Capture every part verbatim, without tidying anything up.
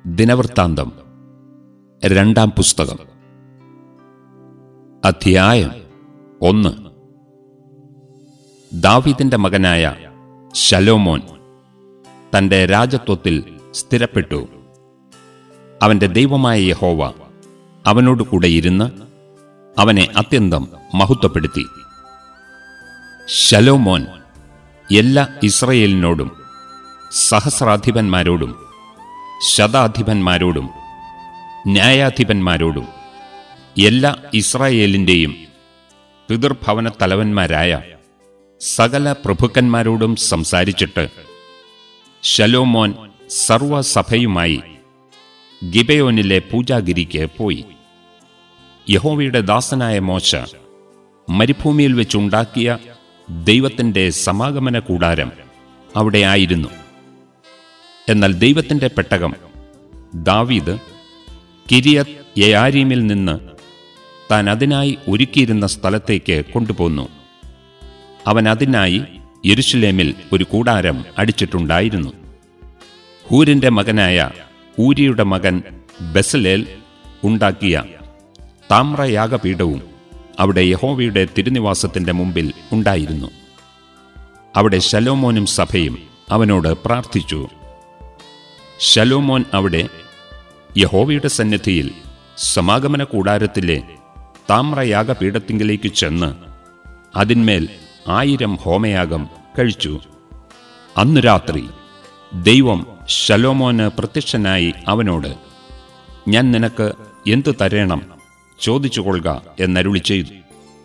ദിനവൃത്താന്തം രണ്ടാം പുസ്തകം അധ്യായം ഒന്ന്. ദാവീദിന്റെ മകനായ ശലോമോൻ തന്റെ രാജത്വത്തിൽ സ്ഥിരപ്പെട്ടു. അവന്റെ ദൈവമായ യഹോവ അവനോടുകൂടെ ഇരുന്ന് അവനെ അത്യന്തം മഹത്വപ്പെടുത്തി. ശലോമോൻ എല്ലാ ഇസ്രായേലിനോടും സഹസ്രാധിപന്മാരോടും ശതാധിപന്മാരോടും ന്യായാധിപന്മാരോടും എല്ലാ ഇസ്രായേലിന്റെയും പിതൃഭവന തലവന്മാരായ സകല പ്രഭുക്കന്മാരോടും സംസാരിച്ചിട്ട് ശലോമോൻ സർവസഭയുമായി ഗിബെയോനിലെ പൂജാഗിരിക്ക് പോയി. യഹോവയുടെ ദാസനായ മോശ മരുഭൂമിയിൽ വെച്ചുണ്ടാക്കിയ ദൈവത്തിന്റെ സമാഗമന കൂടാരം അവിടെ ആയിരുന്നു. എന്നാൽ ദൈവത്തിന്റെ പെട്ടകം ദാവീദ് കിര്യത്ത് യെയാരീമിൽ നിന്ന് താൻ അതിനായി ഒരുക്കിയിരുന്ന സ്ഥലത്തേക്ക് കൊണ്ടുപോന്നു. അവൻ അതിനായി യെരൂശലേമിൽ ഒരു കൂടാരം അടിച്ചിട്ടുണ്ടായിരുന്നു. ഹൂരിന്റെ മകനായ ഊരിയുടെ മകൻ ബെസലേൽ ഉണ്ടാക്കിയ താമ്രയാഗപീഠവും അവിടെ യഹോവയുടെ തിരുനിവാസത്തിന്റെ മുമ്പിൽ ഉണ്ടായിരുന്നു. അവിടെ ശലോമോനും സഭയും അവനോട് പ്രാർത്ഥിച്ചു. ശലോമോൻ അവിടെ യഹോവയുടെ സന്നിധിയിൽ സമാഗമന കൂടാരത്തിലെ താമ്രയാഗപീഠത്തിങ്കിലേക്ക് ചെന്ന് അതിന്മേൽ ആയിരം ഹോമയാഗം കഴിച്ചു. അന്നു രാത്രി ദൈവം ശലോമോന് പ്രത്യക്ഷനായി അവനോട്, ഞാൻ നിനക്ക് എന്തു തരേണം ചോദിച്ചുകൊള്ളുക എന്നരുളി ചെയ്തു.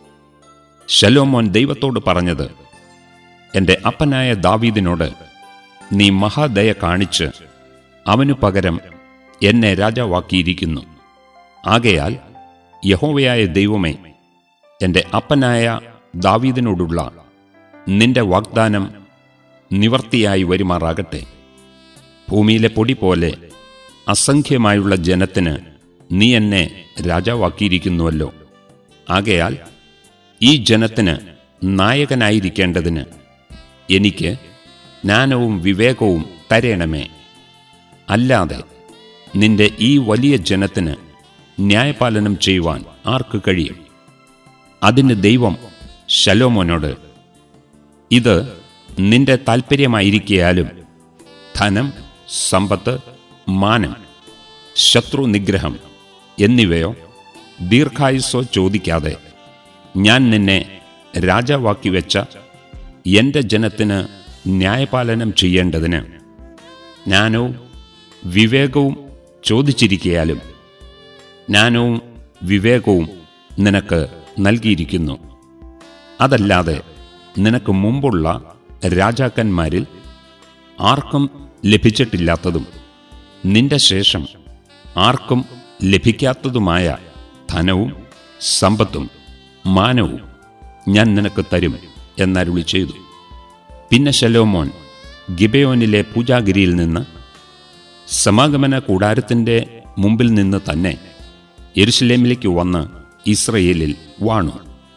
ശലോമോൻ ദൈവത്തോട് പറഞ്ഞത്, എന്റെ അപ്പനായ ദാവീദിനോട് നീ മഹാദയ കാണിച്ച് അവനു പകരം എന്നെ രാജാവാക്കിയിരിക്കുന്നു. ആകയാൽ യഹോവയായ ദൈവമേ, എന്റെ അപ്പനായ ദാവീദിനോടുള്ള നിന്റെ വാഗ്ദാനം നിവർത്തിയായി വരുമാറാകട്ടെ. ഭൂമിയിലെ പൊടി പോലെ അസംഖ്യമായുള്ള ജനത്തിന് നീ എന്നെ രാജാവാക്കിയിരിക്കുന്നുവല്ലോ. ആകയാൽ ഈ ജനത്തിന് നായകനായിരിക്കേണ്ടതിന് എനിക്ക് ജ്ഞാനവും വിവേകവും തരേണമേ. അല്ലാതെ നിന്റെ ഈ വലിയ ജനത്തിന് ന്യായപാലനം ചെയ്യുവാൻ ആർക്ക് കഴിയും? അതിന് ദൈവം ശലോമോനോട്, ഇത് നിന്റെ താൽപ്പര്യമായിരിക്കയാലും ധനം, സമ്പത്ത്, മാനം, ശത്രു നിഗ്രഹം എന്നിവയോ ദീർഘായുസ്സോ ചോദിക്കാതെ ഞാൻ നിന്നെ രാജാവാക്കി വെച്ച എന്റെ ജനത്തിന് ന്യായപാലനം ചെയ്യേണ്ടതിന് ജ്ഞാനവും വിവേകവും ചോദിച്ചിരിക്കയാലും ജ്ഞാനവും വിവേകവും നിനക്ക് നൽകിയിരിക്കുന്നു. അതല്ലാതെ നിനക്ക് മുമ്പുള്ള രാജാക്കന്മാരിൽ ആർക്കും ലഭിച്ചിട്ടില്ലാത്തതും നിന്റെ ശേഷം ആർക്കും ലഭിക്കാത്തതുമായ ധനവും സമ്പത്തും മാനവും ഞാൻ നിനക്ക് തരും എന്നരുളി ചെയ്തു. പിന്നെ ശലോമോൻ ഗിബെയോനിലെ പൂജാഗിരിയിൽ നിന്ന് സമാഗമന കൂടാരത്തിന്റെ മുമ്പിൽ നിന്ന് തന്നെ യെരൂശലേമിലേക്ക് വന്ന് ഇസ്രയേലിൽ വാണു.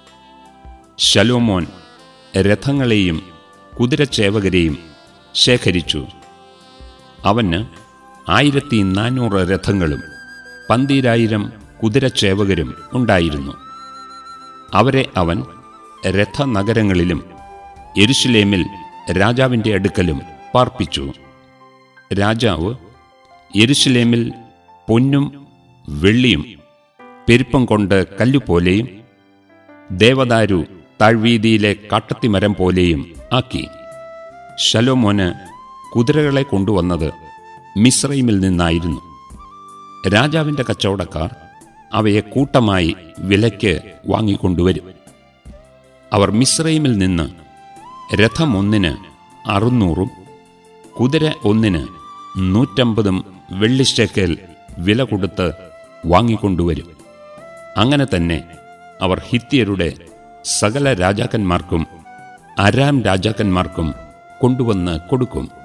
ശലോമോൻ രഥങ്ങളെയും കുതിരച്ചേവകരെയും ശേഖരിച്ചു. അവന് ആയിരത്തി നാനൂറ് രഥങ്ങളും പന്തീരായിരം കുതിരച്ചേവകരും ഉണ്ടായിരുന്നു. അവരെ അവൻ രഥനഗരങ്ങളിലും യെരൂശലേമിൽ രാജാവിന്റെ അടുക്കലും പാർപ്പിച്ചു. രാജാവ് യെരൂശലേമിൽ പൊന്നും വെള്ളിയും പെരുപ്പം കൊണ്ട് കല്ലുപോലെയും ദേവദാരു താഴ്വീതിയിലെ കാട്ടത്തിമരം പോലെയും ആക്കി. ശലോമോന് കുതിരകളെ കൊണ്ടുവന്നത് മിസ്രയീമിൽ നിന്നായിരുന്നു. രാജാവിന്റെ കച്ചവടക്കാർ അവയെ കൂട്ടമായി വിലയ്ക്ക് വാങ്ങിക്കൊണ്ടുവരും. അവർ മിസ്രയീമിൽ നിന്ന് രഥം ഒന്നിന് അറുന്നൂറും കുതിര ഒന്നിന് നൂറ്റമ്പതും വെള്ളിശേക്കെൽ വില കൊടുത്ത് വാങ്ങിക്കൊണ്ടുവരും. അങ്ങനെ തന്നെ അവർ ഹിത്യരുടെ സകല രാജാക്കന്മാർക്കും അരാം രാജാക്കന്മാർക്കും കൊണ്ടുവന്ന് കൊടുക്കും.